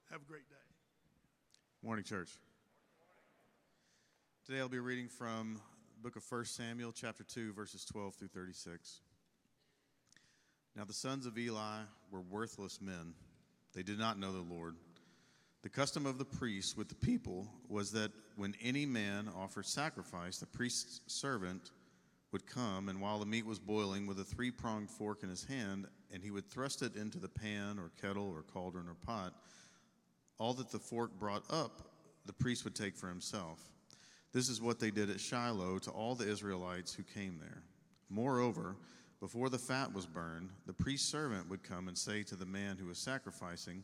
Have a great day. Morning, church. Today I'll be reading from the book of 1 Samuel, chapter 2, verses 12 through 36. Now the sons of Eli were worthless men. They did not know the Lord. The custom of the priests with the people was that when any man offered sacrifice, the priest's servant would come, and while the meat was boiling, with a three-pronged fork in his hand, and he would thrust it into the pan or kettle or cauldron or pot. All that the fork brought up, the priest would take for himself. This is what they did at Shiloh to all the Israelites who came there. Moreover, before the fat was burned, the priest's servant would come and say to the man who was sacrificing,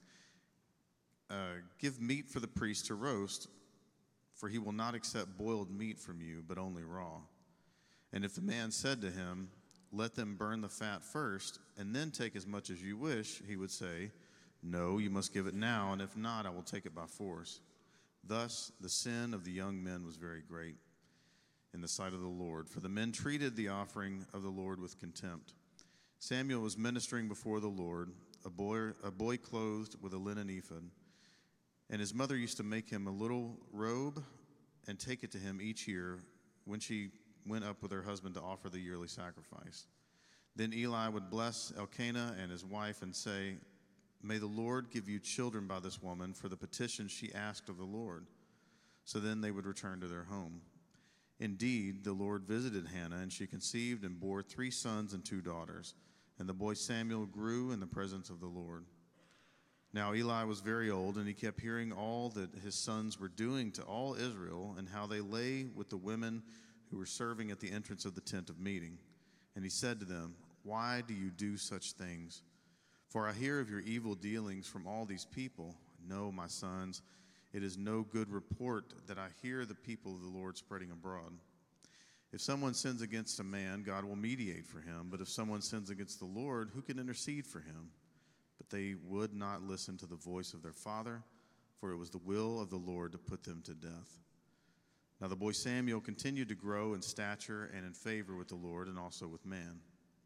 give meat for the priest to roast, for he will not accept boiled meat from you, but only raw. And if the man said to him, let them burn the fat first, and then take as much as you wish, he would say, no, you must give it now, and if not, I will take it by force. Thus the sin of the young men was very great in the sight of the Lord, for the men treated the offering of the Lord with contempt. Samuel was ministering before the Lord, a boy clothed with a linen ephod, and his mother used to make him a little robe and take it to him each year when she went up with her husband to offer the yearly sacrifice. Then Eli would bless Elkanah and his wife and say, may the Lord give you children by this woman for the petition she asked of the Lord. So then they would return to their home. Indeed, the Lord visited Hannah, and she conceived and bore 3 sons and 2 daughters. And the boy Samuel grew in the presence of the Lord. Now Eli was very old, and he kept hearing all that his sons were doing to all Israel, and how they lay with the women who were serving at the entrance of the tent of meeting. And he said to them, why do you do such things? For I hear of your evil dealings from all these people. No, my sons, it is no good report that I hear the people of the Lord spreading abroad. If someone sins against a man, God will mediate for him. But if someone sins against the Lord, who can intercede for him? But they would not listen to the voice of their father, for it was the will of the Lord to put them to death. Now the boy Samuel continued to grow in stature and in favor with the Lord and also with man.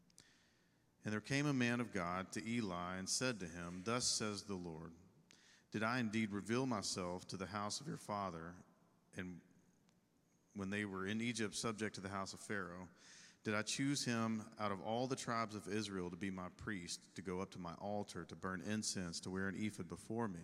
And there came a man of God to Eli and said to him, thus says the Lord, did I indeed reveal myself to the house of your father, and when they were in Egypt subject to the house of Pharaoh, did I choose him out of all the tribes of Israel to be my priest, to go up to my altar, to burn incense, to wear an ephod before me?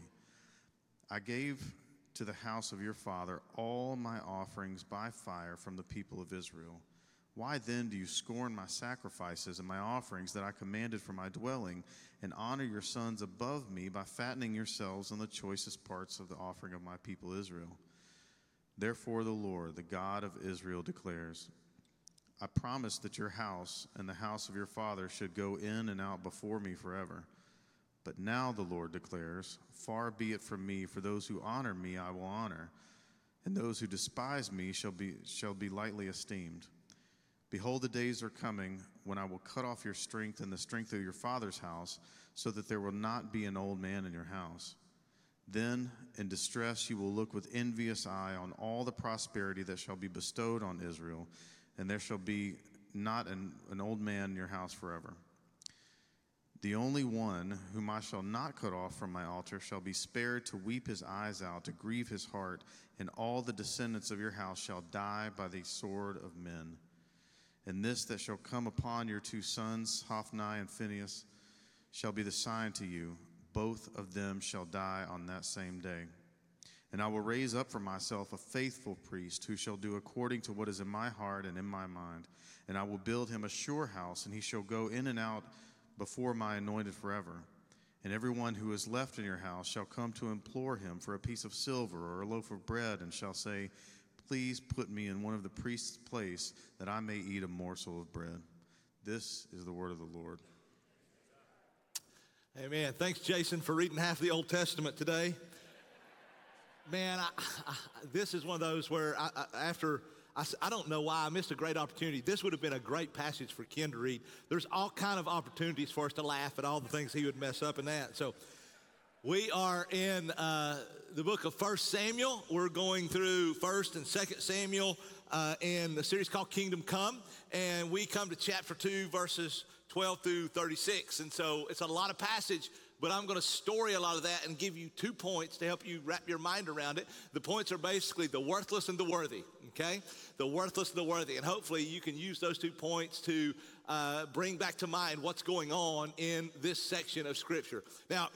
I gave to the house of your father all my offerings by fire from the people of Israel. Why then do you scorn my sacrifices and my offerings that I commanded for my dwelling, and honor your sons above me by fattening yourselves on the choicest parts of the offering of my people Israel? Therefore the Lord, the God of Israel, declares, I promised that your house and the house of your father should go in and out before me forever. But now the Lord declares, far be it from me, for those who honor me I will honor, and those who despise me shall be lightly esteemed. Behold, the days are coming when I will cut off your strength and the strength of your father's house, so that there will not be an old man in your house. Then in distress you will look with envious eye on all the prosperity that shall be bestowed on Israel, and there shall be not an old man in your house forever. The only one whom I shall not cut off from my altar shall be spared to weep his eyes out, to grieve his heart, and all the descendants of your house shall die by the sword of men. And this that shall come upon your 2 sons, Hophni and Phinehas, shall be the sign to you. Both of them shall die on that same day. And I will raise up for myself a faithful priest who shall do according to what is in my heart and in my mind. And I will build him a sure house, and he shall go in and out before my anointed forever. And everyone who is left in your house shall come to implore him for a piece of silver or a loaf of bread, and shall say, please put me in one of the priest's place, that I may eat a morsel of bread. This is the word of the Lord. Amen. Thanks, Jason, for reading half the Old Testament today. Man, this is one of those where I don't know why I missed a great opportunity. This would have been a great passage for Ken to read. There's all kind of opportunities for us to laugh at all the things he would mess up in that. So we are in the book of 1 Samuel. We're going through 1 and 2 Samuel in the series called Kingdom Come. And we come to chapter 2, verses 12 through 36. And so it's a lot of passage, but I'm going to story a lot of that and give you 2 points to help you wrap your mind around it. The points are basically the worthless and the worthy, okay? The worthless and the worthy. And hopefully you can use those 2 points to bring back to mind what's going on in this section of Scripture. Now,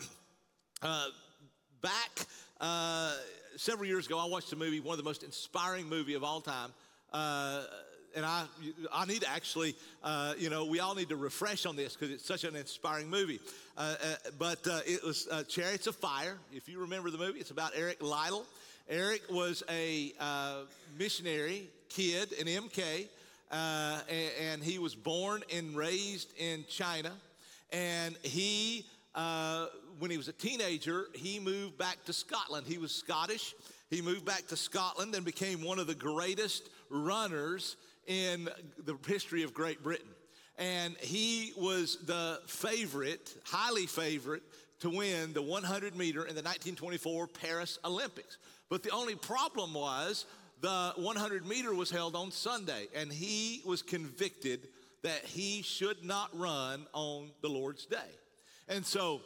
back several years ago, I watched a movie, one of the most inspiring movie of all time. And I need to actually, we all need to refresh on this because it's such an inspiring movie. But it was Chariots of Fire. If you remember the movie, it's about Eric Liddell. Eric was a missionary kid in MK, and he was born and raised in China. And he, when he was a teenager, he moved back to Scotland. He was Scottish. He moved back to Scotland and became one of the greatest runners in the history of Great Britain. And he was the favorite, highly favorite, to win the 100 meter in the 1924 Paris Olympics. But the only problem was the 100 meter was held on Sunday, and he was convicted that he should not run on the Lord's day. And so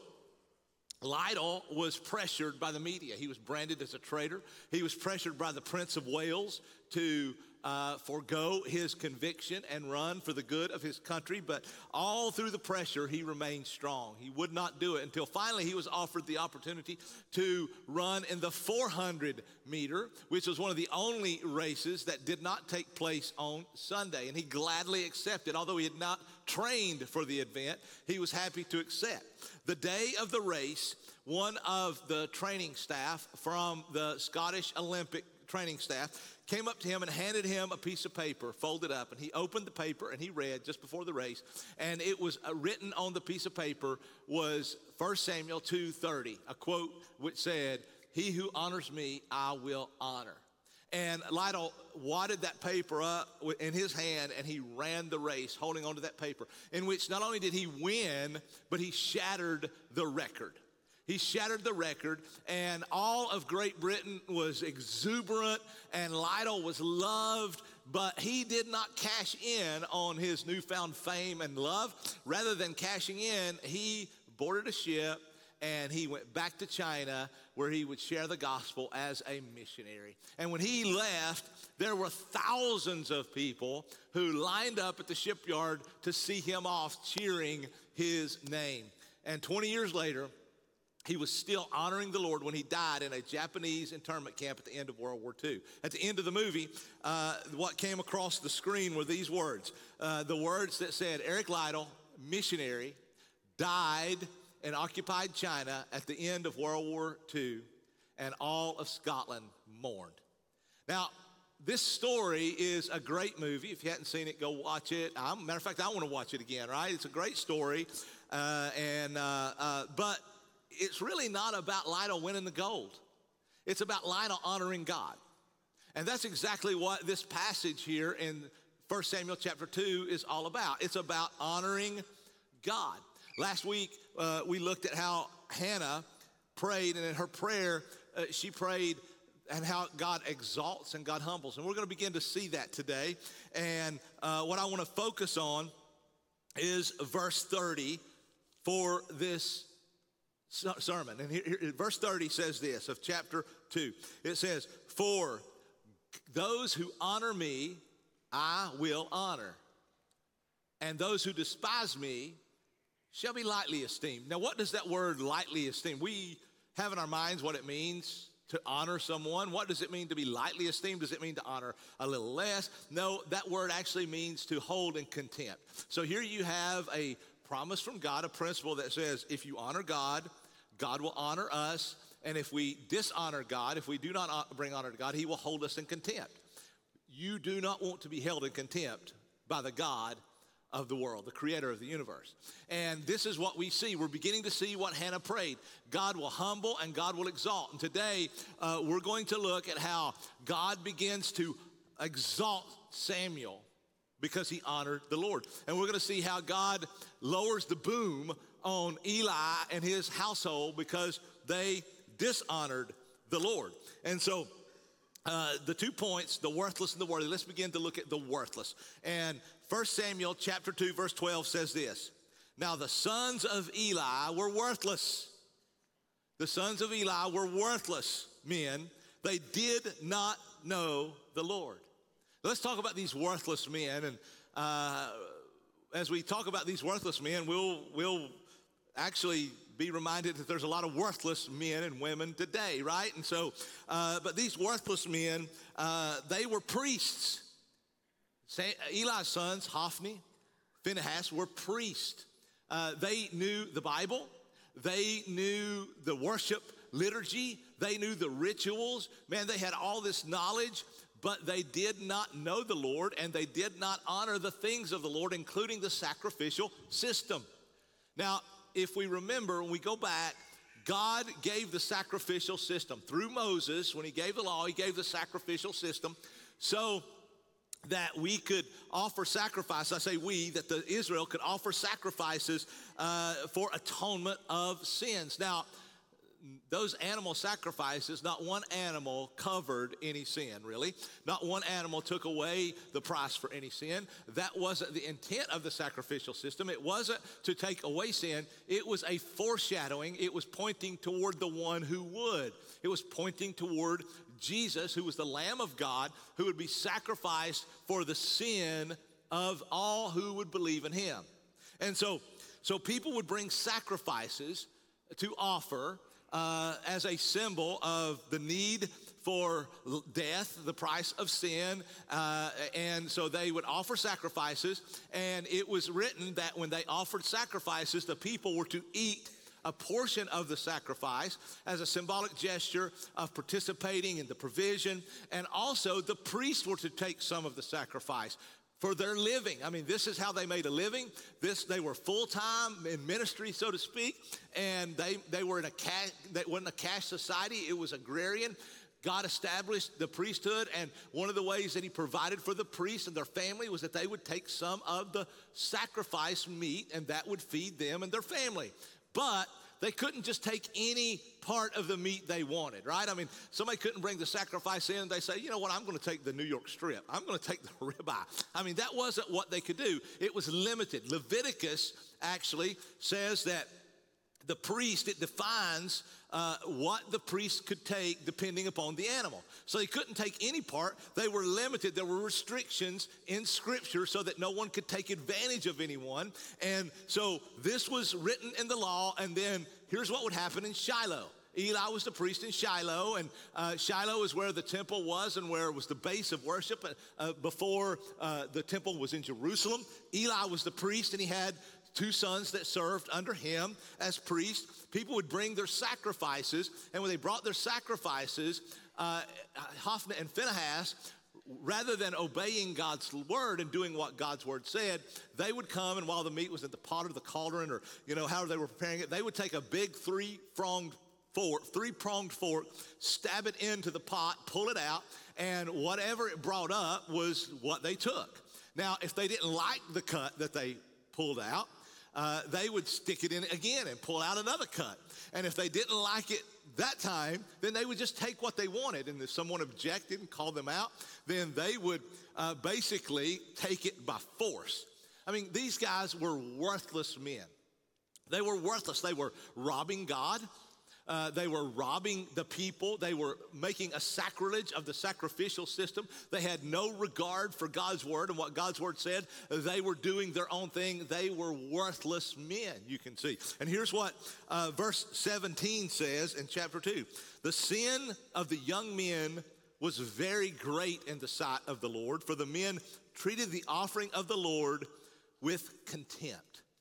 Liddell was pressured by the media. He was branded as a traitor. He was pressured by the Prince of Wales to forego his conviction and run for the good of his country. But all through the pressure, he remained strong. He would not do it until finally he was offered the opportunity to run in the 400 meter, which was one of the only races that did not take place on Sunday. And he gladly accepted. Although he had not trained for the event, he was happy to accept. The day of the race, one of the training staff from the Scottish Olympic training staff came up to him and handed him a piece of paper folded up, and he opened the paper and he read just before the race, and it was written on the piece of paper was 1 Samuel 2:30, a quote which said, "He who honors me, I will honor." And Liddell wadded that paper up in his hand, and he ran the race holding onto that paper, in which not only did he win, but he shattered the record. He shattered the record, and all of Great Britain was exuberant, and Liddell was loved, but he did not cash in on his newfound fame and love. Rather than cashing in, he boarded a ship, and he went back to China, where he would share the gospel as a missionary. And when he left, there were thousands of people who lined up at the shipyard to see him off, cheering his name. And 20 years later, he was still honoring the Lord when he died in a Japanese internment camp at the end of World War II. At the end of the movie, what came across the screen were these words. The words that said, Eric Liddell, missionary, died in occupied China at the end of World War II, and all of Scotland mourned. Now, this story is a great movie. If you hadn't seen it, go watch it. Matter of fact, I want to watch it again, right? It's a great story. But it's really not about Liddell winning the gold. It's about Liddell honoring God. And that's exactly what this passage here in 1 Samuel chapter 2 is all about. It's about honoring God. Last week, we looked at how Hannah prayed, and in her prayer, she prayed and how God exalts and God humbles. And we're going to begin to see that today. And what I want to focus on is verse 30 for this sermon. And here, verse 30 says this of chapter 2. It says, "For those who honor me, I will honor. And those who despise me shall be lightly esteemed." Now, what does that word lightly esteemed? We have in our minds what it means to honor someone. What does it mean to be lightly esteemed? Does it mean to honor a little less? No, that word actually means to hold in contempt. So here you have a promise from God, a principle that says if you honor God, God will honor us. And if we dishonor God, if we do not bring honor to God, he will hold us in contempt. You do not want to be held in contempt by the God of the world, the creator of the universe. And this is what we see. We're beginning to see what Hannah prayed. God will humble and God will exalt. And today we're going to look at how God begins to exalt Samuel because he honored the Lord. And we're going to see how God lowers the boom on Eli and his household because they dishonored the Lord. And so the 2 points, the worthless and the worthy. Let's begin to look at the worthless. And 1 Samuel chapter 2 verse 12 says this, Now the sons of Eli were worthless. The sons of Eli were worthless men. They did not know the Lord. Let's talk about these worthless men. And as we talk about these worthless men, we'll actually be reminded that there's a lot of worthless men and women today, right? And so, but these worthless men, they were priests. Eli's sons, Hophni, Phinehas, were priests. They knew the Bible. They knew the worship liturgy. They knew the rituals. Man, they had all this knowledge, but they did not know the Lord, and they did not honor the things of the Lord, including the sacrificial system. Now, if we remember, when we go back, God gave the sacrificial system. Through Moses, when he gave the law, he gave the sacrificial system so that we could offer sacrifice. I say we, that the Israel could offer sacrifices for atonement of sins. Now, those animal sacrifices, not one animal covered any sin, really. Not one animal took away the price for any sin. That wasn't the intent of the sacrificial system. It wasn't to take away sin. It was a foreshadowing. It was pointing toward the one who would. It was pointing toward Jesus, who was the Lamb of God, who would be sacrificed for the sin of all who would believe in him. And so people would bring sacrifices to offer as a symbol of the need for death, the price of sin, and so they would offer sacrifices, and it was written that when they offered sacrifices, the people were to eat a portion of the sacrifice as a symbolic gesture of participating in the provision, and also the priests were to take some of the sacrifice for their living. I mean, this is how they made a living. They were full-time in ministry, so to speak, and they were that wasn't a cash society. It was agrarian. God established the priesthood, and one of the ways that he provided for the priests and their family was that they would take some of the sacrifice meat, and that would feed them and their family. But they couldn't just take any part of the meat they wanted, right? I mean, somebody couldn't bring the sacrifice in and they say, you know what, I'm going to take the New York strip. I'm going to take the ribeye. I mean, that wasn't what they could do. It was limited. Leviticus actually says that the priest, it defines what the priest could take depending upon the animal. So they couldn't take any part. They were limited. There were restrictions in Scripture so that no one could take advantage of anyone. And so this was written in the law, and then here's what would happen in Shiloh. Eli was the priest in Shiloh, and Shiloh is where the temple was and where it was the base of worship before the temple was in Jerusalem. Eli was the priest, and he had two sons that served under him as priests. People would bring their sacrifices, and when they brought their sacrifices, Hophni and Phinehas, rather than obeying God's word and doing what God's word said, they would come, and while the meat was in the pot or the cauldron or, however they were preparing it, they would take a big three-pronged fork, stab it into the pot, pull it out, and whatever it brought up was what they took. Now, if they didn't like the cut that they pulled out, they would stick it in again and pull out another cut. And if they didn't like it that time, then they would just take what they wanted. And if someone objected and called them out, then they would basically take it by force. I mean, these guys were worthless men. They were worthless. They were robbing God. They were robbing the people. They were making a sacrilege of the sacrificial system. They had no regard for God's word and what God's word said. They were doing their own thing. They were worthless men, you can see. And here's what verse 17 says in chapter 2. The sin of the young men was very great in the sight of the Lord, for the men treated the offering of the Lord with contempt.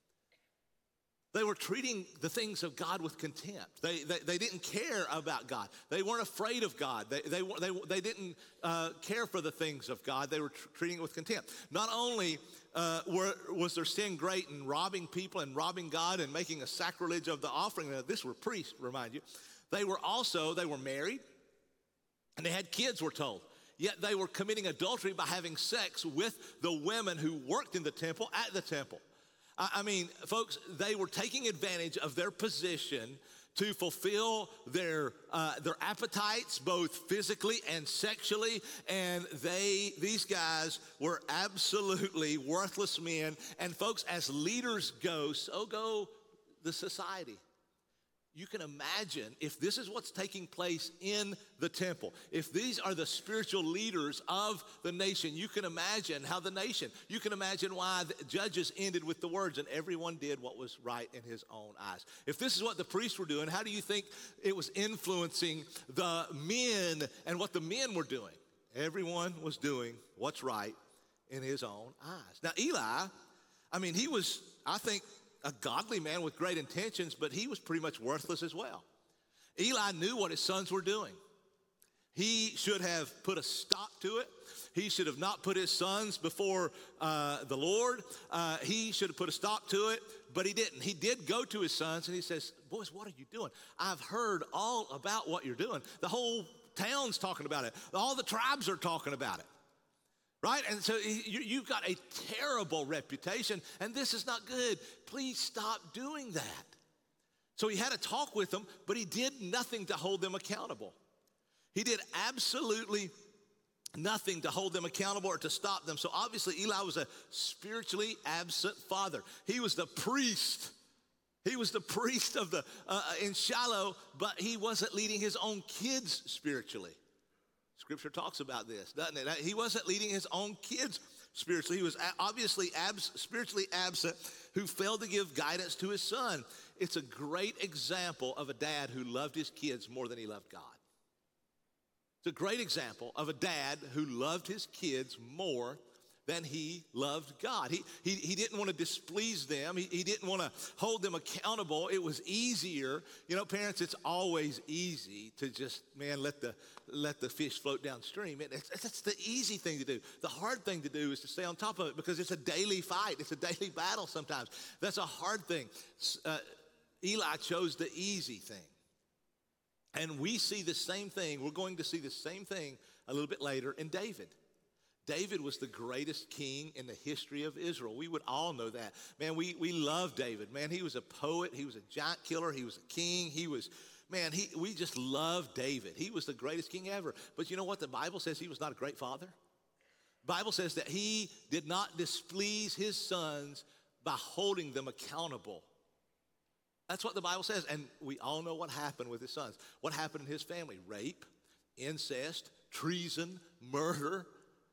They were treating the things of God with contempt. They didn't care about God. They weren't afraid of God. They didn't care for the things of God. They were treating it with contempt. Not only was their sin great in robbing people and robbing God and making a sacrilege of the offering. Now, this were priests, remind you. They were married, and they had kids, we're told. Yet they were committing adultery by having sex with the women who worked in the temple at the temple. I mean, folks, they were taking advantage of their position to fulfill their appetites, both physically and sexually. And these guys were absolutely worthless men. And folks, as leaders go, so go the society. You can imagine if this is what's taking place in the temple, if these are the spiritual leaders of the nation, you can imagine how the nation, you can imagine why the Judges ended with the words, and everyone did what was right in his own eyes. If this is what the priests were doing, how do you think it was influencing the men and what the men were doing? Everyone was doing what's right in his own eyes. Now, Eli, he was, I think, a godly man with great intentions, but he was pretty much worthless as well. Eli knew what his sons were doing. He should have put a stop to it. He should have not put his sons before the Lord. He should have put a stop to it, but he didn't. He did go to his sons and he says, boys, what are you doing? I've heard all about what you're doing. The whole town's talking about it. All the tribes are talking about it. Right? And so you've got a terrible reputation, and this is not good. Please stop doing that. So he had a talk with them, but he did nothing to hold them accountable. He did absolutely nothing to hold them accountable or to stop them. So obviously Eli was a spiritually absent father. He was the priest. He was the priest of in Shiloh, but he wasn't leading his own kids spiritually. Scripture talks about this, doesn't it? He wasn't leading his own kids spiritually. He was obviously spiritually absent, who failed to give guidance to his son. It's a great example of a dad who loved his kids more than he loved God. It's a great example of a dad who loved his kids more than he loved God. He didn't want to displease them. He didn't want to hold them accountable. It was easier. Parents, it's always easy to just, let the fish float downstream. That's the easy thing to do. The hard thing to do is to stay on top of it because it's a daily fight. It's a daily battle sometimes. That's a hard thing. Eli chose the easy thing. And we see the same thing. We're going to see the same thing a little bit later in David. David was the greatest king in the history of Israel. We would all know that. Man, we love David. Man, he was a poet. He was a giant killer. He was a king. We just love David. He was the greatest king ever. But you know what? The Bible says he was not a great father. The Bible says that he did not displease his sons by holding them accountable. That's what the Bible says. And we all know what happened with his sons. What happened in his family? Rape, incest, treason, murder.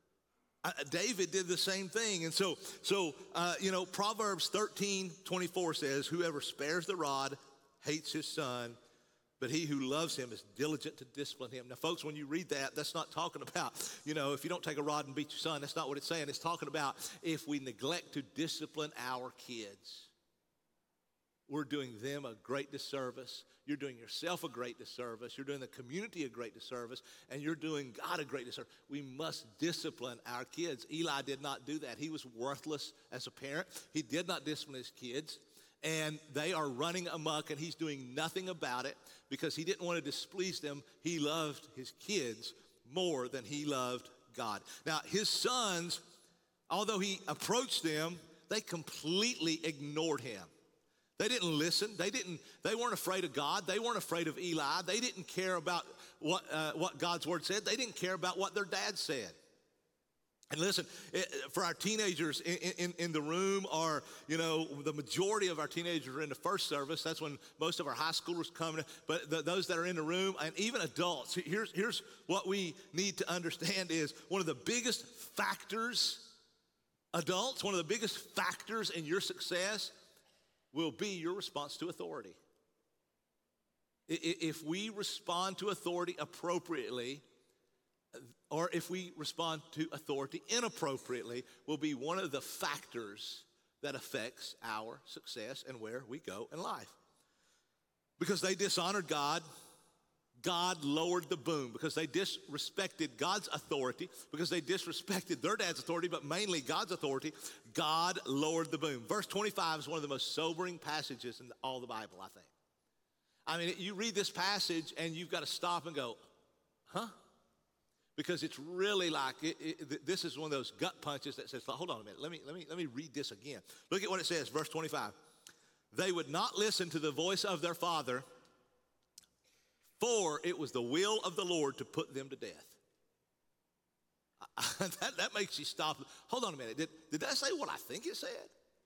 David did the same thing. And so Proverbs 13:24 says, whoever spares the rod hates his son, but he who loves him is diligent to discipline him. Now, folks, when you read that, that's not talking about, if you don't take a rod and beat your son, that's not what it's saying. It's talking about if we neglect to discipline our kids, we're doing them a great disservice. You're doing yourself a great disservice. You're doing the community a great disservice. And you're doing God a great disservice. We must discipline our kids. Eli did not do that. He was worthless as a parent. He did not discipline his kids. And they are running amok, and he's doing nothing about it because he didn't want to displease them. He loved his kids more than he loved God. Now, his sons, although he approached them, they completely ignored him. They didn't listen. They weren't afraid of God. They weren't afraid of Eli. They didn't care about what God's word said. They didn't care about what their dad said. And listen, for our teenagers in the room, or, the majority of our teenagers are in the first service. That's when most of our high schoolers come. But those that are in the room, and even adults, here's what we need to understand is one of the biggest factors, adults, one of the biggest factors in your success will be your response to authority. If we respond to authority appropriately, or if we respond to authority inappropriately, will be one of the factors that affects our success and where we go in life. Because they dishonored God, God lowered the boom. Because they disrespected God's authority, because they disrespected their dad's authority, but mainly God's authority, God lowered the boom. Verse 25 is one of the most sobering passages in all the Bible, I think. You read this passage and you've got to stop and go, huh? Because it's really like, this is one of those gut punches that says, hold on a minute, let me read this again. Look at what it says, verse 25. They would not listen to the voice of their father, For it was the will of the Lord to put them to death. That makes you stop. Hold on a minute. Did that say what I think it said?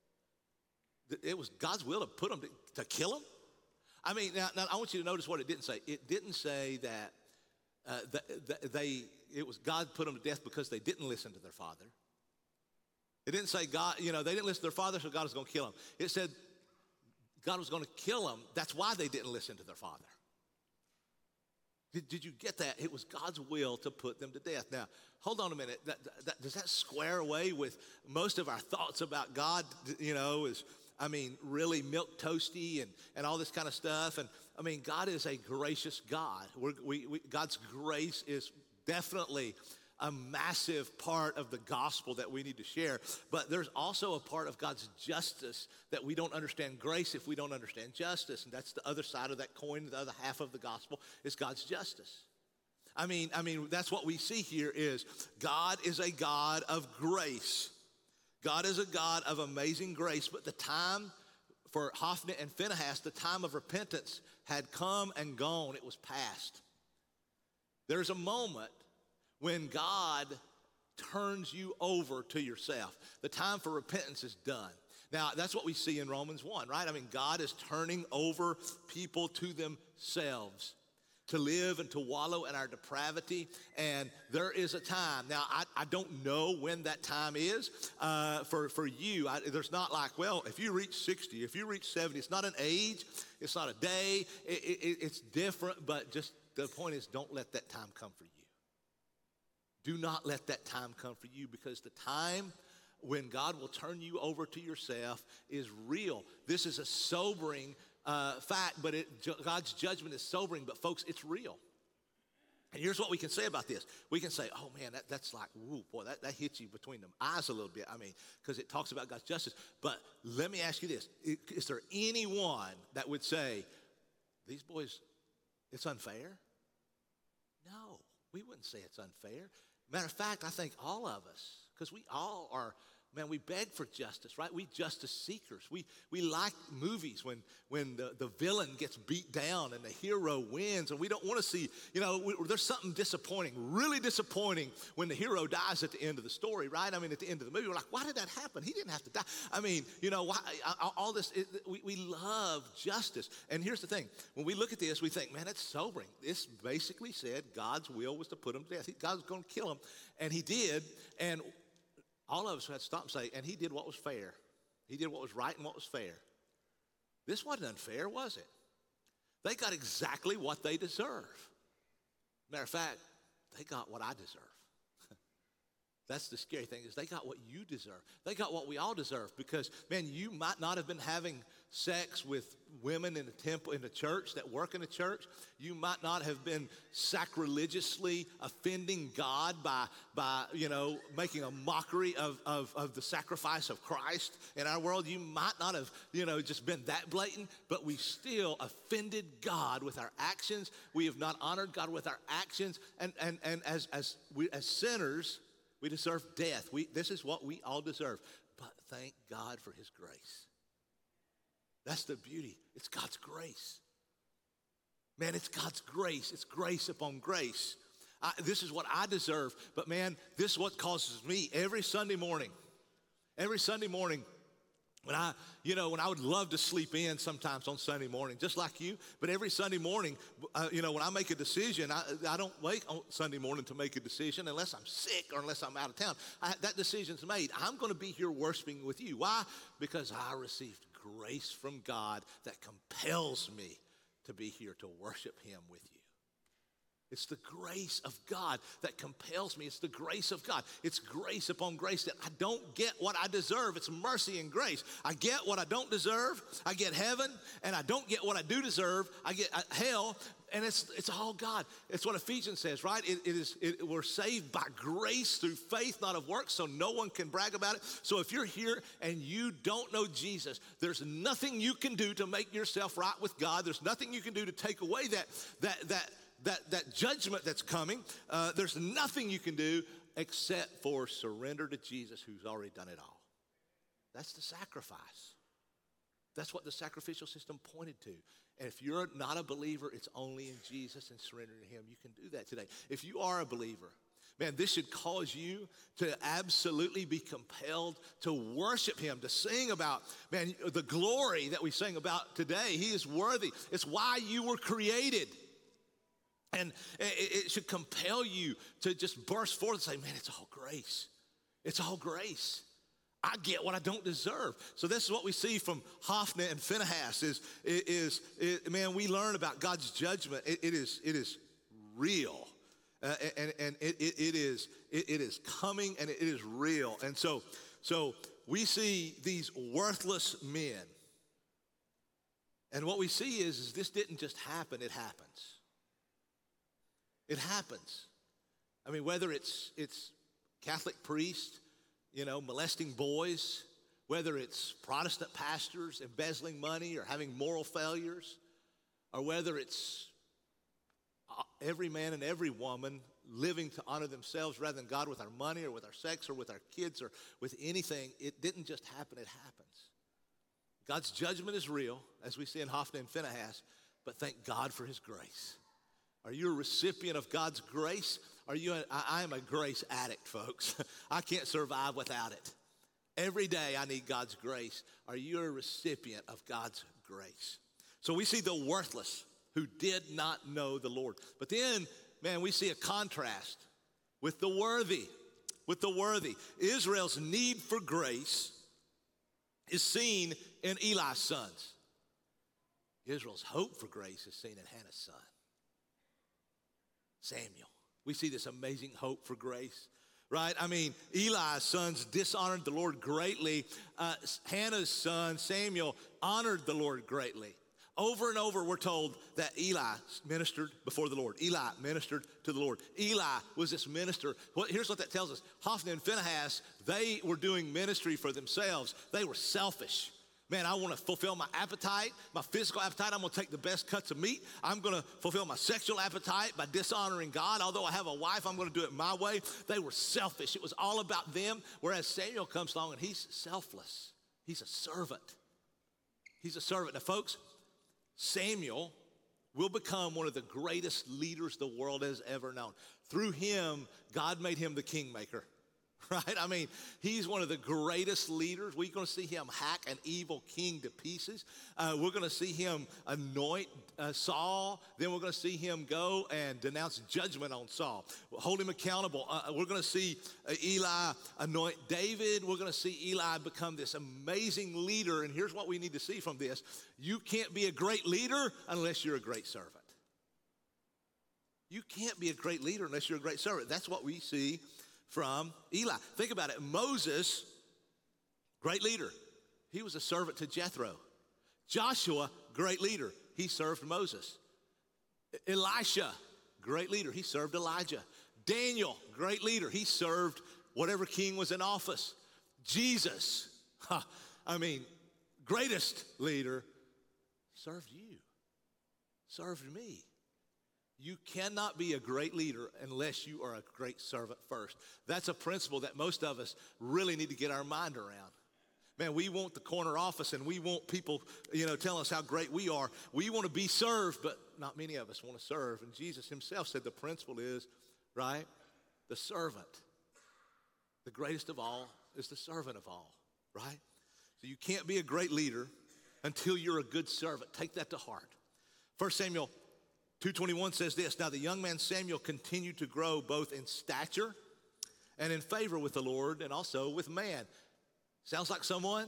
It was God's will to put them to kill them? I mean, now I want you to notice what it didn't say. It didn't say that it was God put them to death because they didn't listen to their father. It didn't say God, they didn't listen to their father, so God was going to kill them. It said God was going to kill them. That's why they didn't listen to their father. Did you get that? It was God's will to put them to death. Now, hold on a minute. Does that square away with most of our thoughts about God, really milk toasty and all this kind of stuff? And, God is a gracious God. God's grace is definitely a massive part of the gospel that we need to share. But there's also a part of God's justice that we don't understand grace if we don't understand justice. And that's the other side of that coin. The other half of the gospel is God's justice. That's what we see here is God is a God of grace. God is a God of amazing grace. But the time for Hophni and Phinehas, the time of repentance had come and gone. It was past. There's a moment when God turns you over to yourself. The time for repentance is done. Now, that's what we see in Romans 1, right? God is turning over people to themselves to live and to wallow in our depravity. And there is a time. Now, I don't know when that time is for you. There's not like, well, if you reach 60, if you reach 70, it's not an age, it's not a day, it's different, but just the point is don't let that time come for you. Do not let that time come for you, because the time when God will turn you over to yourself is real. This is a sobering fact, but God's judgment is sobering, but folks, it's real. And here's what we can say about this. We can say, oh man, that's like, woo, boy, that hits you between the eyes a little bit. Because it talks about God's justice. But let me ask you this. Is there anyone that would say, these boys, it's unfair? No, we wouldn't say it's unfair. Matter of fact, I think all of us, because we all are, we beg for justice, right? We justice seekers. We like movies when the villain gets beat down and the hero wins, and we don't want to see, there's something disappointing, really disappointing when the hero dies at the end of the story, right? At the end of the movie, we're like, why did that happen? He didn't have to die. Why, all this, we love justice. And here's the thing. When we look at this, we think, man, it's sobering. This basically said God's will was to put him to death. God was going to kill him, and he did, and all of us had to stop and say, and he did what was fair. He did what was right and what was fair. This wasn't unfair, was it? They got exactly what they deserve. Matter of fact, they got what I deserve. That's the scary thing, is they got what you deserve. They got what we all deserve, because, man, you might not have been having sex with women in the temple, in the church, that work in the church. You might not have been sacrilegiously offending God by making a mockery of the sacrifice of Christ in our world. You might not have, just been that blatant, but we still offended God with our actions. We have not honored God with our actions, and as sinners, we deserve death. This is what we all deserve. But thank God for his grace. That's the beauty. It's God's grace. Man, it's God's grace. It's grace upon grace. This is what I deserve. But man, this is what causes me every Sunday morning, when I would love to sleep in sometimes on Sunday morning, just like you, but every Sunday morning, when I make a decision, I don't wait on Sunday morning to make a decision unless I'm sick or unless I'm out of town. That decision's made. I'm going to be here worshiping with you. Why? Because I received grace from God that compels me to be here to worship him with you. It's the grace of God that compels me. It's the grace of God. It's grace upon grace that I don't get what I deserve. It's mercy and grace. I get what I don't deserve. I get heaven, and I don't get what I do deserve. I get hell, and it's all God. It's what Ephesians says, right? We're saved by grace through faith, not of works, so no one can brag about it. So if you're here and you don't know Jesus, there's nothing you can do to make yourself right with God. There's nothing you can do to take away that judgment that's coming. There's nothing you can do except for surrender to Jesus, who's already done it all. That's the sacrifice. That's what the sacrificial system pointed to. And if you're not a believer, it's only in Jesus and surrendering to him. You can do that today. If you are a believer, man, this should cause you to absolutely be compelled to worship him, to sing about, man, the glory that we sing about today. He is worthy. It's why you were created. And it should compel you to just burst forth and say, man, it's all grace. It's all grace. I get what I don't deserve. So this is what we see from Hophni and Phinehas man, we learn about God's judgment. It is real. And it is coming, and it is real. And so we see these worthless men. And what we see is this didn't just happen, it happens. It happens. I mean, whether it's Catholic priests, molesting boys, whether it's Protestant pastors embezzling money or having moral failures, or whether it's every man and every woman living to honor themselves rather than God with our money or with our sex or with our kids or with anything, it didn't just happen, it happens. God's judgment is real, as we see in Hophni and Phinehas, but thank God for his grace. Are you a recipient of God's grace? I am a grace addict, folks. I can't survive without it. Every day I need God's grace. Are you a recipient of God's grace? So we see the worthless who did not know the Lord. But then, man, we see a contrast with the worthy. With the worthy. Israel's need for grace is seen in Eli's sons. Israel's hope for grace is seen in Hannah's son, Samuel. We see this amazing hope for grace, right? I mean, Eli's sons dishonored the Lord greatly. Hannah's son, Samuel, honored the Lord greatly. Over and over, we're told that Eli ministered before the Lord. Eli ministered to the Lord. Eli was this minister. Here's what that tells us. Hophni and Phinehas, they were doing ministry for themselves. They were selfish. Man, I want to fulfill my appetite, my physical appetite. I'm going to take the best cuts of meat. I'm going to fulfill my sexual appetite by dishonoring God. Although I have a wife, I'm going to do it my way. They were selfish. It was all about them. Whereas Samuel comes along and he's selfless. He's a servant. He's a servant. Now, folks, Samuel will become one of the greatest leaders the world has ever known. Through him, God made him the kingmaker. Right? I mean, he's one of the greatest leaders. We're going to see him hack an evil king to pieces. We're going to see him anoint Saul. Then we're going to see him go and denounce judgment on Saul. Hold him accountable. We're going to see Eli anoint David. We're going to see Eli become this amazing leader. And here's what we need to see from this. You can't be a great leader unless you're a great servant. You can't be a great leader unless you're a great servant. That's what we see from Eli. Think about it. Moses, great leader. He was a servant to Jethro. Joshua, great leader. He served Moses. Elisha, great leader. He served Elijah. Daniel, great leader. He served whatever king was in office. Jesus, greatest leader, served you, served me. You cannot be a great leader unless you are a great servant first. That's a principle that most of us really need to get our mind around. Man, we want the corner office and we want people, telling us how great we are. We want to be served, but not many of us want to serve. And Jesus himself said the principle is, right, the servant. The greatest of all is the servant of all, right? So you can't be a great leader until you're a good servant. Take that to heart. 1 Samuel 2:21 says this, now the young man Samuel continued to grow both in stature and in favor with the Lord and also with man. Sounds like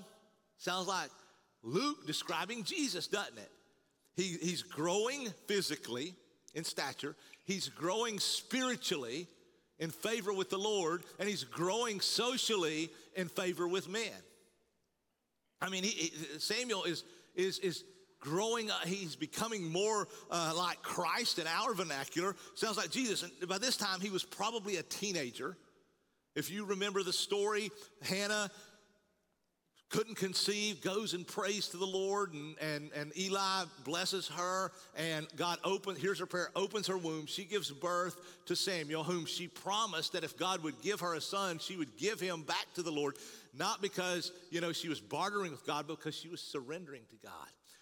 Luke describing Jesus, doesn't it? He's growing physically in stature. He's growing spiritually in favor with the Lord, and he's growing socially in favor with men. I mean, Samuel is growing, he's becoming more like Christ in our vernacular. Sounds like Jesus. And by this time, he was probably a teenager. If you remember the story, Hannah couldn't conceive, goes and prays to the Lord, and Eli blesses her, and God here's her prayer, opens her womb. She gives birth to Samuel, whom she promised that if God would give her a son, she would give him back to the Lord, not because, she was bartering with God, but because she was surrendering to God.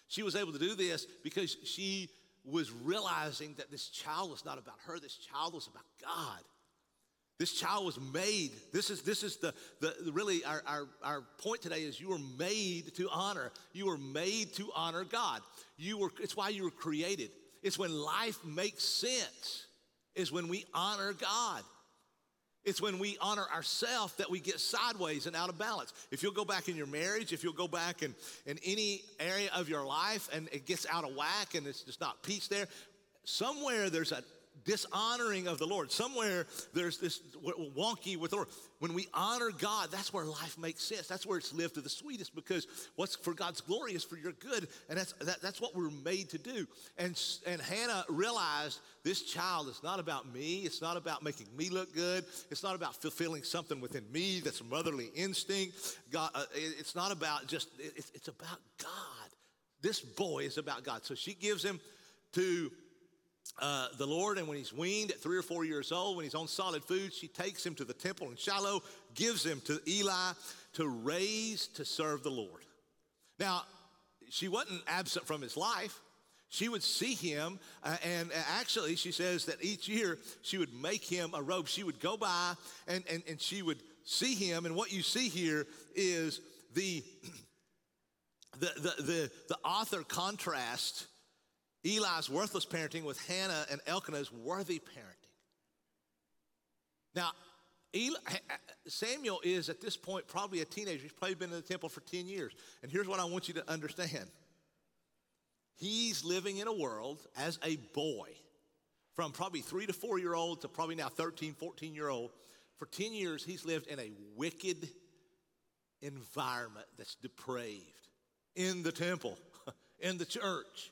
She was able to do this because she was realizing that this child was not about her. This child was about God. This child was made. This is the really our point today is you were made to honor. You were made to honor God. It's why you were created. It's when life makes sense, is when we honor God. It's when we honor ourselves that we get sideways and out of balance. If you'll go back in your marriage, if you'll go back in any area of your life and it gets out of whack and it's just not peace there, somewhere there's a dishonoring of the Lord. Somewhere there's this wonky with the Lord. When we honor God, that's where life makes sense. That's where it's lived to the sweetest, because what's for God's glory is for your good, and that's what we're made to do. And Hannah realized this child is not about me. It's not about making me look good. It's not about fulfilling something within me that's a motherly instinct. God, it's not about just, it's about God. This boy is about God. So she gives him to the Lord, and when he's weaned at 3 or 4 years old, when he's on solid food, she takes him to the temple in Shiloh, gives him to Eli to raise to serve the Lord. Now, she wasn't absent from his life. She would see him, and actually she says that each year she would make him a robe. She would go by and she would see him, and what you see here is the author contrasts Eli's worthless parenting with Hannah and Elkanah's worthy parenting. Now, Samuel is at this point probably a teenager. He's probably been in the temple for 10 years. And here's what I want you to understand. He's living in a world as a boy, from probably 3 to 4 year old to probably now 13, 14 year old. For 10 years, he's lived in a wicked environment that's depraved. In the temple, in the church.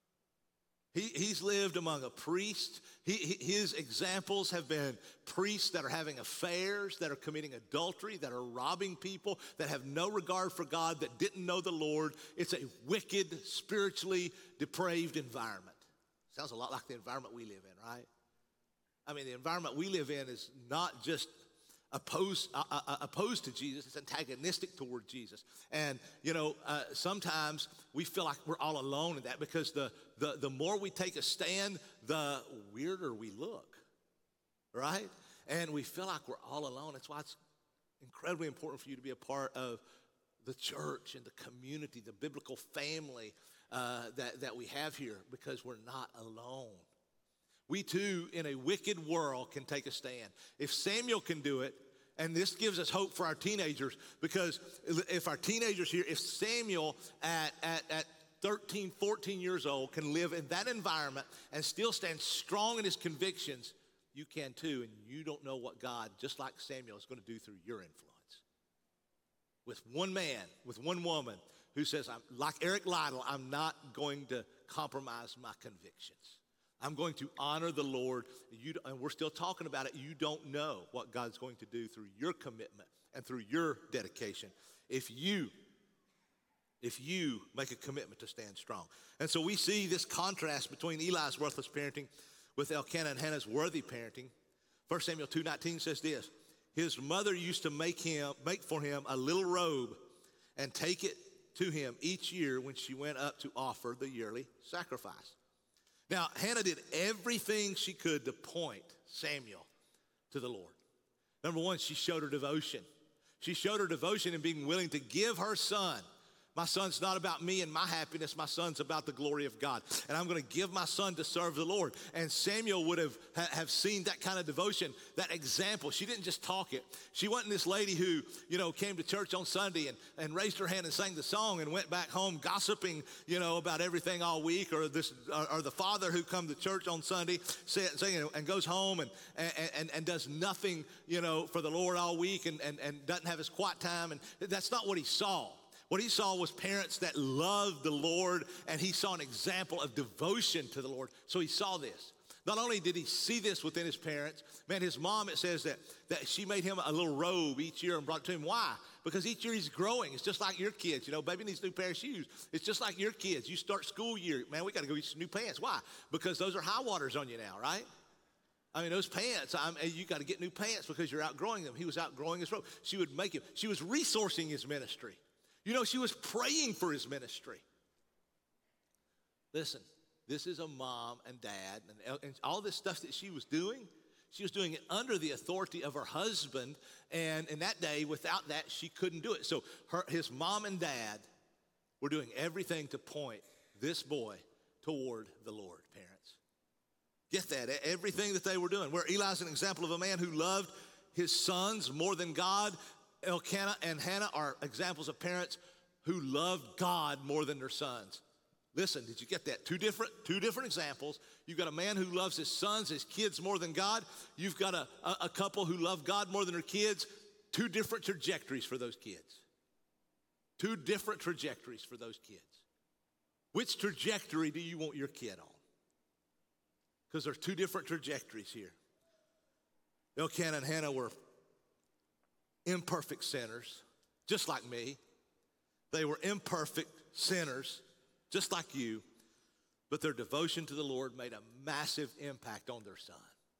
He's lived among a priest. His examples have been priests that are having affairs, that are committing adultery, that are robbing people, that have no regard for God, that didn't know the Lord. It's a wicked, spiritually depraved environment. Sounds a lot like the environment we live in, right? I mean, the environment we live in is not just opposed to Jesus. It's antagonistic toward Jesus. And, sometimes we feel like we're all alone in that, because the more we take a stand, the weirder we look, right? And we feel like we're all alone. That's why it's incredibly important for you to be a part of the church and the community, the biblical family that we have here, because we're not alone. We too, in a wicked world, can take a stand. If Samuel can do it, and this gives us hope for our teenagers, because if our teenagers here, if Samuel at 13, 14 years old can live in that environment and still stand strong in his convictions, you can too, and you don't know what God, just like Samuel, is going to do through your influence. With one man, with one woman who says, like Eric Lytle, I'm not going to compromise my convictions. I'm going to honor the Lord, and we're still talking about it. You don't know what God's going to do through your commitment and through your dedication if you make a commitment to stand strong. And so we see this contrast between Eli's worthless parenting with Elkanah and Hannah's worthy parenting. 1 Samuel 2:19 says this: his mother used to make for him a little robe and take it to him each year when she went up to offer the yearly sacrifice. Now, Hannah did everything she could to point Samuel to the Lord. Number one, she showed her devotion. She showed her devotion in being willing to give her son. My son's not about me and my happiness. My son's about the glory of God. And I'm going to give my son to serve the Lord. And Samuel would have seen that kind of devotion, that example. She didn't just talk it. She wasn't this lady who, came to church on Sunday and raised her hand and sang the song and went back home gossiping, about everything all week, or the father who come to church on Sunday singing and goes home and does nothing, for the Lord all week and doesn't have his quiet time. And that's not what he saw. What he saw was parents that loved the Lord, and he saw an example of devotion to the Lord. So he saw this. Not only did he see this within his parents, man, his mom, it says that she made him a little robe each year and brought it to him. Why? Because each year he's growing. It's just like your kids. Baby needs a new pair of shoes. It's just like your kids. You start school year, man, we got to go get some new pants. Why? Because those are high waters on you now, right? I mean, those pants, you got to get new pants because you're outgrowing them. He was outgrowing his robe. She would make him. She was resourcing his ministry. She was praying for his ministry. Listen, this is a mom and dad, and all this stuff that she was doing it under the authority of her husband, and in that day, without that, she couldn't do it. So his mom and dad were doing everything to point this boy toward the Lord, parents. Get that? Everything that they were doing. Where Eli's an example of a man who loved his sons more than God, Elkanah and Hannah are examples of parents who loved God more than their sons. Listen, did you get that? Two different examples. You've got a man who loves his sons, his kids more than God. You've got a couple who love God more than their kids. Two different trajectories for those kids. Two different trajectories for those kids. Which trajectory do you want your kid on? Because there's two different trajectories here. Elkanah and Hannah were imperfect sinners, just like me. They were imperfect sinners, just like you. But their devotion to the Lord made a massive impact on their son.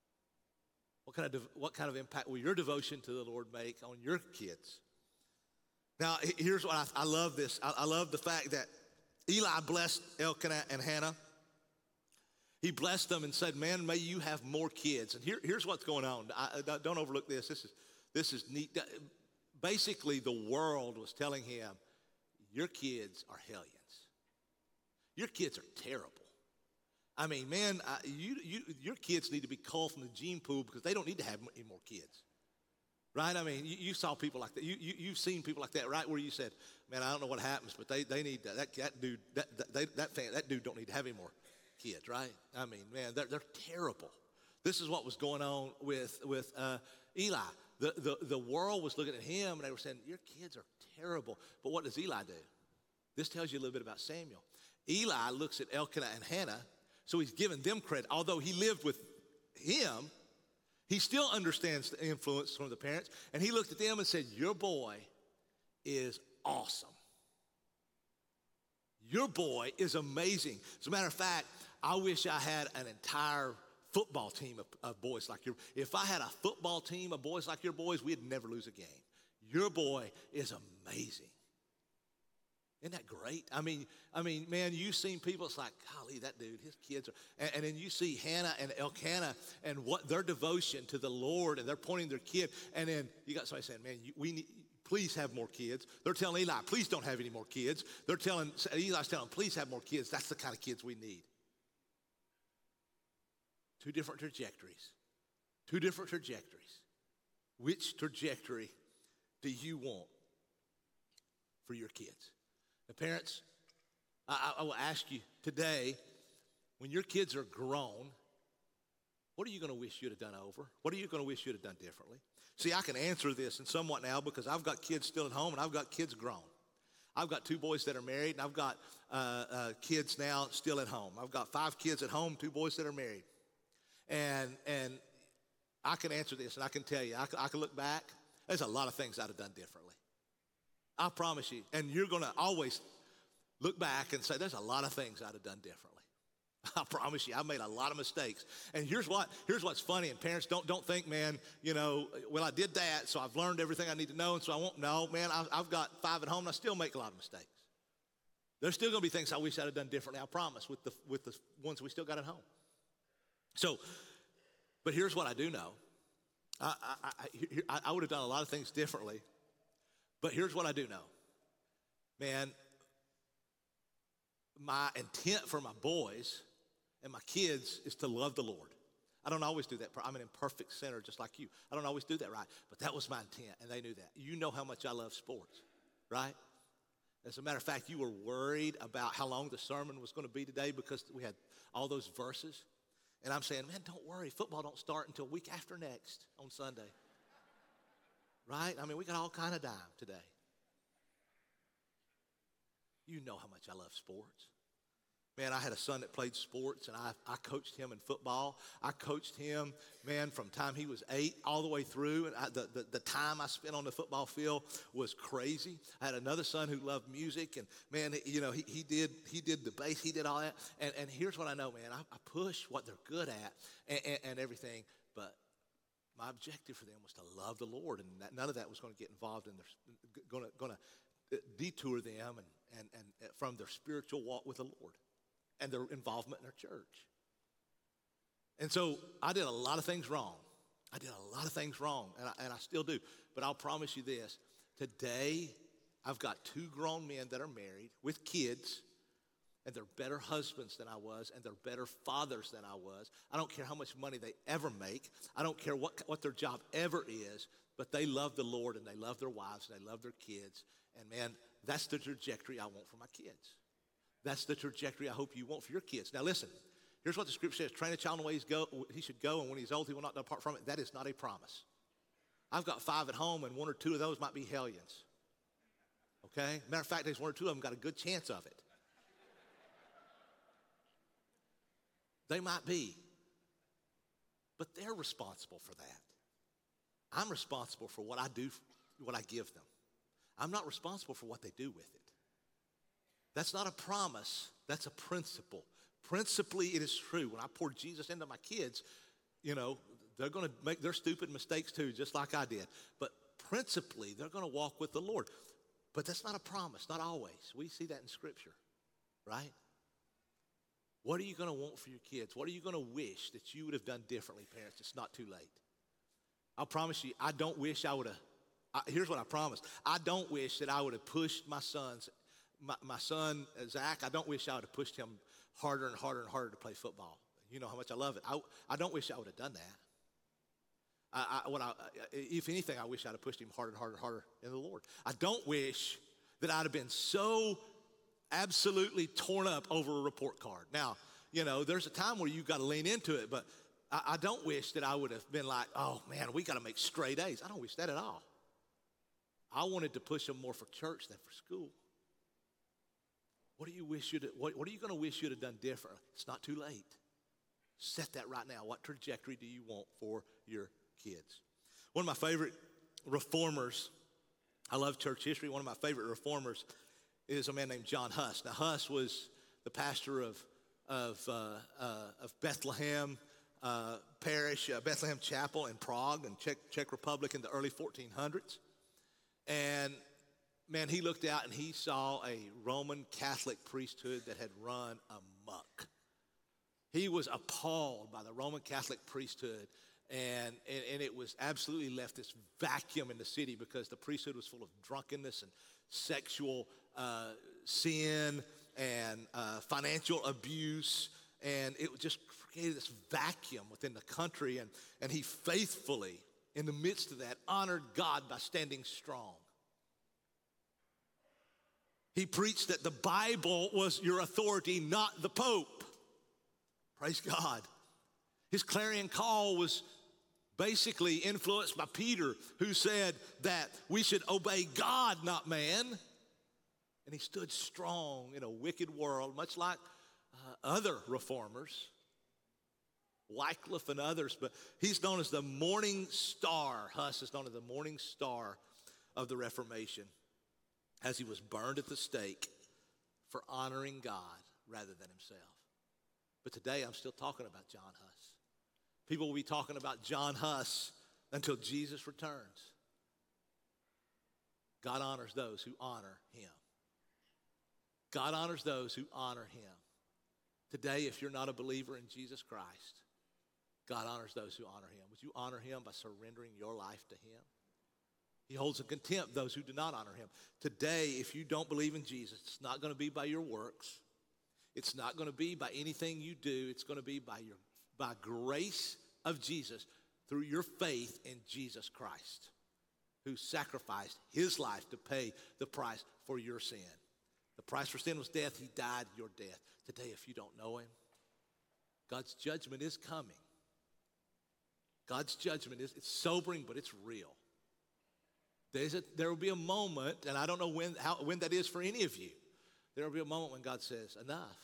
What kind of impact will your devotion to the Lord make on your kids? Now, here's what I love this. I love the fact that Eli blessed Elkanah and Hannah. He blessed them and said, man, may you have more kids. And here's what's going on. Don't overlook this. This is neat. Basically, the world was telling him, your kids are hellions. Your kids are terrible. I mean, man, your kids need to be culled from the gene pool because they don't need to have any more kids. Right? I mean, you saw people like that. You've seen people like that, right? Where you said, man, I don't know what happens, but they need that dude don't need to have any more kids, right? I mean, man, they're terrible. This is what was going on with Eli. The world was looking at him and they were saying, your kids are terrible. But what does Eli do? This tells you a little bit about Samuel. Eli looks at Elkanah and Hannah, so he's giving them credit. Although he lived with him, he still understands the influence from the parents. And he looked at them and said, your boy is awesome. Your boy is amazing. As a matter of fact, I wish I had an entire football team of boys like your. If I had a football team of boys like your boys, we'd never lose a game. Your boy is amazing. Isn't that great? I mean, man, you've seen people, it's like, golly, that dude, his kids are, and then you see Hannah and Elkanah and what their devotion to the Lord, and they're pointing their kid, and then you got somebody saying, man, we need, please have more kids. They're telling Eli, please don't have any more kids. Eli's telling, please have more kids. That's the kind of kids we need. Two different trajectories. Two different trajectories. Which trajectory do you want for your kids? Now, parents, I will ask you today, when your kids are grown, what are you going to wish you'd have done over? What are you going to wish you'd have done differently? See, I can answer this in somewhat now because I've got kids still at home and I've got kids grown. I've got two boys that are married and I've got kids now still at home. I've got 5 kids at home, 2 boys that are married. And I can answer this and I can tell you, I can look back. There's a lot of things I'd have done differently. I promise you. And you're going to always look back and say, there's a lot of things I'd have done differently. I promise you, I made a lot of mistakes. And here's what's funny, and parents, don't think, man, well, I did that, so I've learned everything I need to know, and so I won't. No, man, I've got 5 at home, and I still make a lot of mistakes. There's still going to be things I wish I'd have done differently, I promise, with the ones we still got at home. So, but here's what I do know. I would have done a lot of things differently, but here's what I do know. Man, my intent for my boys and my kids is to love the Lord. I don't always do that. I'm an imperfect sinner just like you. I don't always do that right, but that was my intent, and they knew that. You know how much I love sports, right? As a matter of fact, you were worried about how long the sermon was going to be today because we had all those verses. And I'm saying, man, don't worry. Football don't start until week after next on Sunday. Right? I mean, we got all kind of time today. You know how much I love sports. Man, I had a son that played sports, and I coached him in football. I coached him, man, from time he was 8 all the way through. And the time I spent on the football field was crazy. I had another son who loved music, and man, he did the bass, he did all that. And here's what I know, man, I push what they're good at and everything, but my objective for them was to love the Lord, and none of that was going to get involved in their, going to detour them and from their spiritual walk with the Lord. and their involvement in their church. And so I did a lot of things wrong. I still do. But I'll promise you this. Today, I've got 2 grown men that are married with kids, and they're better husbands than I was, and they're better fathers than I was. I don't care how much money they ever make. I don't care what their job ever is, but they love the Lord, and they love their wives, and they love their kids. And man, that's the trajectory I want for my kids. That's the trajectory I hope you want for your kids. Now listen, here's what the scripture says. Train a child in the way he should go, and when he's old, he will not depart from it. That is not a promise. I've got 5 at home, and 1 or 2 of those might be hellions. Okay? Matter of fact, there's 1 or 2 of them got a good chance of it. They might be. But they're responsible for that. I'm responsible for what I do, what I give them. I'm not responsible for what they do with it. That's not a promise. That's a principle. Principally, it is true. When I pour Jesus into my kids, they're going to make their stupid mistakes too, just like I did. But principally, they're going to walk with the Lord. But that's not a promise, not always. We see that in Scripture, right? What are you going to want for your kids? What are you going to wish that you would have done differently, parents? It's not too late. I'll promise you, I don't wish I would have. Here's what I promise. I don't wish that I would have pushed my son, Zach, I don't wish I would have pushed him harder and harder and harder to play football. You know how much I love it. I don't wish I would have done that. If anything, I wish I'd have pushed him harder and harder and harder in the Lord. I don't wish that I'd have been so absolutely torn up over a report card. Now, there's a time where you've got to lean into it, but I don't wish that I would have been like, oh man, we got to make straight A's. I don't wish that at all. I wanted to push them more for church than for school. What are you going to wish you'd have done differently? It's not too late. Set that right now. What trajectory do you want for your kids? One of my favorite reformers, I love church history. One of my favorite reformers is a man named John Huss. Now, Huss was the pastor of Bethlehem Parish, Bethlehem Chapel in Prague in Czech Republic in the early 1400s. And man, he looked out and he saw a Roman Catholic priesthood that had run amok. He was appalled by the Roman Catholic priesthood, and it was absolutely left this vacuum in the city because the priesthood was full of drunkenness and sexual sin and financial abuse, and it just created this vacuum within the country, and he faithfully, in the midst of that, honored God by standing strong. He preached that the Bible was your authority, not the Pope. Praise God. His clarion call was basically influenced by Peter, who said that we should obey God, not man. And he stood strong in a wicked world, much like other reformers, Wycliffe and others, but he's known as the morning star. Huss is known as the morning star of the Reformation, as he was burned at the stake for honoring God rather than himself. But today I'm still talking about John Huss. People will be talking about John Huss until Jesus returns. God honors those who honor him. God honors those who honor him. Today, if you're not a believer in Jesus Christ, God honors those who honor him. Would you honor him by surrendering your life to him? He holds in contempt those who do not honor him. Today, if you don't believe in Jesus, it's not going to be by your works. It's not going to be by anything you do. It's going to be by grace of Jesus through your faith in Jesus Christ, who sacrificed his life to pay the price for your sin. The price for sin was death. He died your death. Today, if you don't know him, God's judgment is coming. God's judgment it's sobering, but it's real. There will be a moment, and I don't know when that is for any of you. There will be a moment when God says, enough.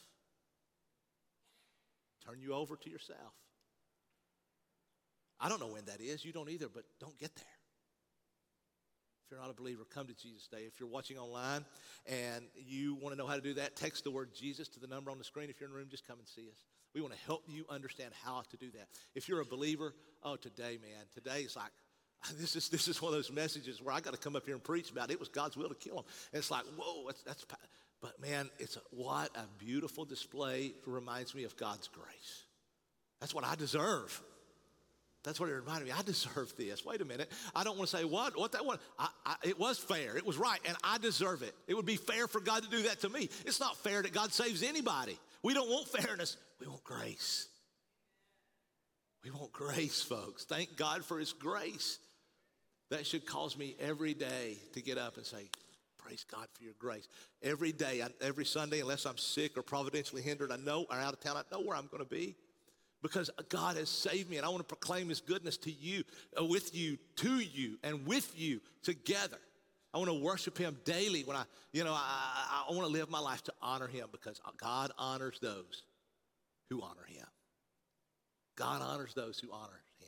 Turn you over to yourself. I don't know when that is. You don't either, but don't get there. If you're not a believer, come to Jesus today. If you're watching online and you want to know how to do that, text the word Jesus to the number on the screen. If you're in the room, just come and see us. We want to help you understand how to do that. If you're a believer, today is like, this is one of those messages where I got to come up here and preach about it. It was God's will to kill him. And it's like, whoa, that's But man, what a beautiful display. It reminds me of God's grace. That's what I deserve. That's what it reminded me. I deserve this. Wait a minute. I don't want to say what that was. It was fair. It was right, and I deserve it. It would be fair for God to do that to me. It's not fair that God saves anybody. We don't want fairness. We want grace. We want grace, folks. Thank God for his grace. That should cause me every day to get up and say, praise God for your grace. Every day, every Sunday, unless I'm sick or providentially hindered, or out of town, I know where I'm going to be. Because God has saved me, and I want to proclaim his goodness to you, with you, to you, and with you together. I want to worship him daily when I want to live my life to honor him, because God honors those who honor him. God honors those who honor him.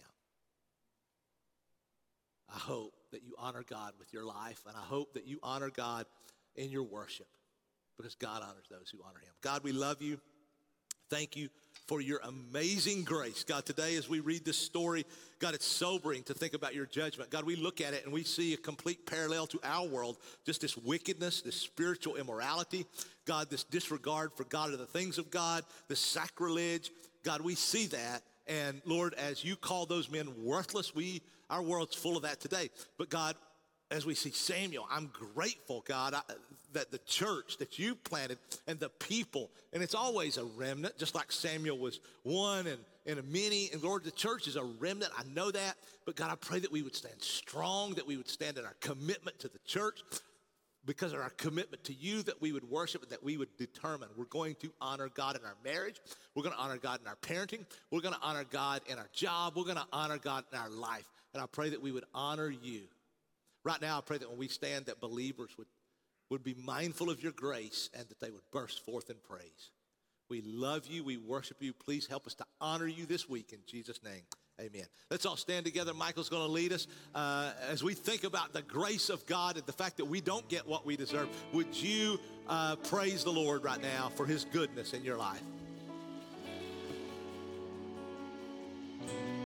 I hope that you honor God with your life, and I hope that you honor God in your worship, because God honors those who honor him. God, we love you. Thank you for your amazing grace. God, today as we read this story, God, it's sobering to think about your judgment. God, we look at it and we see a complete parallel to our world, just this wickedness, this spiritual immorality, God, this disregard for God or the things of God, this sacrilege. God, we see that. And Lord, as you call those men worthless, our world's full of that today. But God, as we see Samuel, I'm grateful, God, that the church that you planted and the people, and it's always a remnant, just like Samuel was one and a many. And Lord, the church is a remnant. I know that. But God, I pray that we would stand strong, that we would stand in our commitment to the church, because of our commitment to you, that we would worship and that we would determine we're going to honor God in our marriage. We're going to honor God in our parenting. We're going to honor God in our job. We're going to honor God in our life. And I pray that we would honor you. Right now, I pray that when we stand, that believers would be mindful of your grace and that they would burst forth in praise. We love you. We worship you. Please help us to honor you this week in Jesus' name. Amen. Let's all stand together. Michael's going to lead us as we think about the grace of God and the fact that we don't get what we deserve. Would you praise the Lord right now for his goodness in your life?